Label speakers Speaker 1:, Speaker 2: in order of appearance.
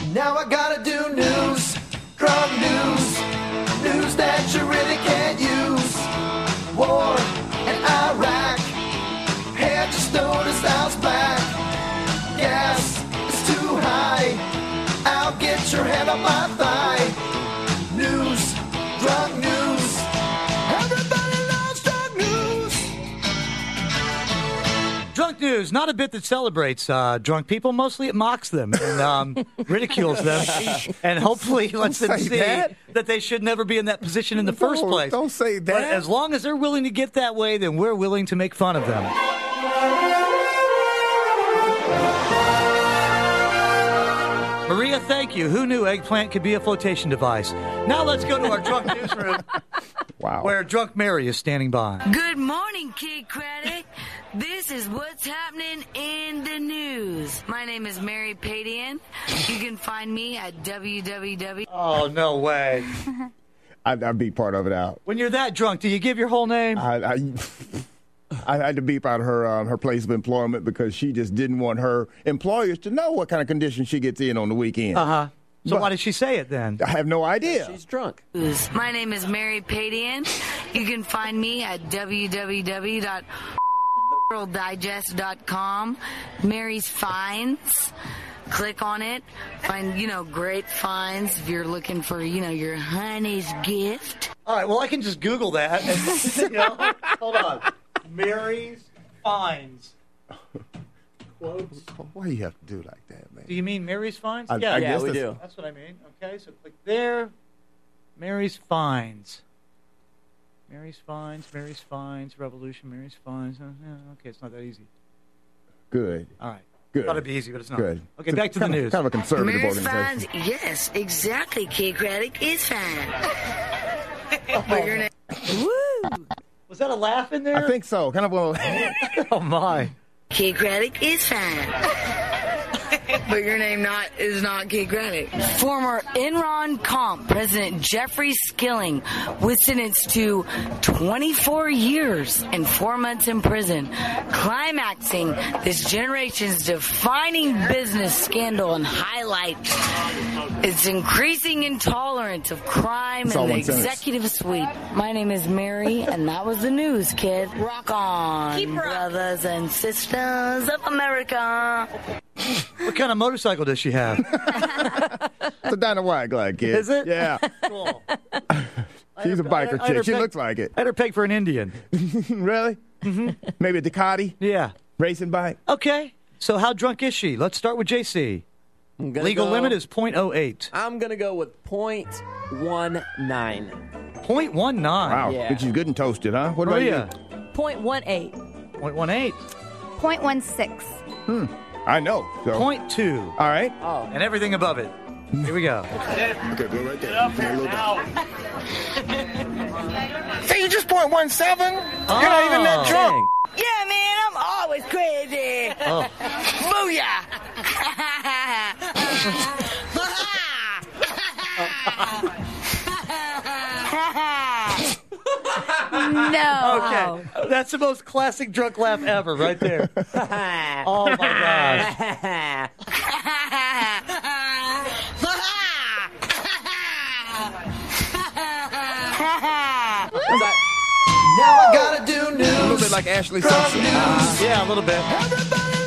Speaker 1: Now I gotta do news, drug news, news that you really can't use. War in Iraq, hey, I just noticed I was black. Gas is too high, I'll get your hand up my thigh. News, drug news, everybody loves drug news.
Speaker 2: Drunk news, not a bit that celebrates drunk people. Mostly it mocks them and ridicules them and hopefully lets them see that they should never be in that position in the first place.
Speaker 3: Don't say that.
Speaker 2: But as long as they're willing to get that way, then we're willing to make fun of them. Maria, thank you. Who knew eggplant could be a flotation device? Now let's go to our drunk newsroom.
Speaker 3: Wow.
Speaker 2: Where Drunk Mary is standing by.
Speaker 4: Good morning, Kid Craddock. This is what's happening in the news. My name is Mary Padian. You can find me at www.
Speaker 2: Oh, no way.
Speaker 3: I'd be part of it out.
Speaker 2: When you're that drunk, do you give your whole name?
Speaker 3: I had to beep out her place of employment because she just didn't want her employers to know what kind of condition she gets in on the weekend.
Speaker 2: Uh-huh. So why did she say it then?
Speaker 3: I have no idea.
Speaker 5: She's drunk.
Speaker 4: My name is Mary Padian. You can find me at www.worlddigest.com. Mary's Finds. Click on it. Find, great finds if you're looking for, your honey's gift.
Speaker 2: All right, well, I can just Google that. And, hold on. Mary's Finds. Quotes.
Speaker 3: Why do you have to do like that, man?
Speaker 2: Do you mean Mary's Finds?
Speaker 3: I guess
Speaker 5: we do.
Speaker 2: That's what I mean. Okay, so click there. Mary's Finds. Mary's Finds, Revolution, Mary's Finds. Okay, it's not that easy.
Speaker 3: Good.
Speaker 2: All right.
Speaker 3: Good.
Speaker 2: Thought it'd be easy, but it's not.
Speaker 3: Good.
Speaker 2: Okay, back to the news.
Speaker 3: Kind of a conservative
Speaker 4: Mary's
Speaker 3: organization.
Speaker 4: Finds, yes, exactly, Kid Craddock is fine. But your name.
Speaker 2: Woo! Was that a laugh in there?
Speaker 3: I think so. Kind of a...
Speaker 2: Oh, my.
Speaker 4: Kid Craddock is fine. But your name is not Kid Craddock. Former Enron Comp President Jeffrey Skilling was sentenced to 24 years and 4 months in prison, climaxing this generation's defining business scandal and highlights its increasing intolerance of crime in the executive suite. My name is Mary, and that was the news, kid. Rock on, brothers and sisters of America.
Speaker 2: What kind of motorcycle does she have?
Speaker 3: It's a Dinah White Glide, kid.
Speaker 2: Is it?
Speaker 3: Yeah.
Speaker 2: Cool.
Speaker 3: She's a biker chick. She looks like it.
Speaker 2: I had her pegged for an Indian.
Speaker 3: Really? Mm-hmm. Maybe a Ducati?
Speaker 2: Yeah.
Speaker 3: Racing bike?
Speaker 2: Okay. So how drunk is she? Let's start with JC. Legal limit is .08.
Speaker 5: I'm going to go with .19.
Speaker 2: 0.19.
Speaker 3: Wow.
Speaker 5: Yeah.
Speaker 3: But she's good and toasted, huh? What about
Speaker 2: Maria?
Speaker 3: you?
Speaker 6: 0.18.
Speaker 2: 0.18.
Speaker 6: 0.16.
Speaker 3: I know. So.
Speaker 2: 0.2.
Speaker 3: All right.
Speaker 5: Oh.
Speaker 2: And everything above it. Here we go.
Speaker 3: Okay, go right there. Say you just 0.17? You're not even that drunk.
Speaker 4: Yeah, man, I'm always crazy.
Speaker 2: Oh.
Speaker 4: Booyah!
Speaker 6: No.
Speaker 2: Okay. That's the most classic drunk laugh ever right there. Oh, my gosh.
Speaker 1: Now I gotta do news.
Speaker 3: A little bit like Ashley Simpson.
Speaker 2: Yeah, a little bit.
Speaker 1: Everybody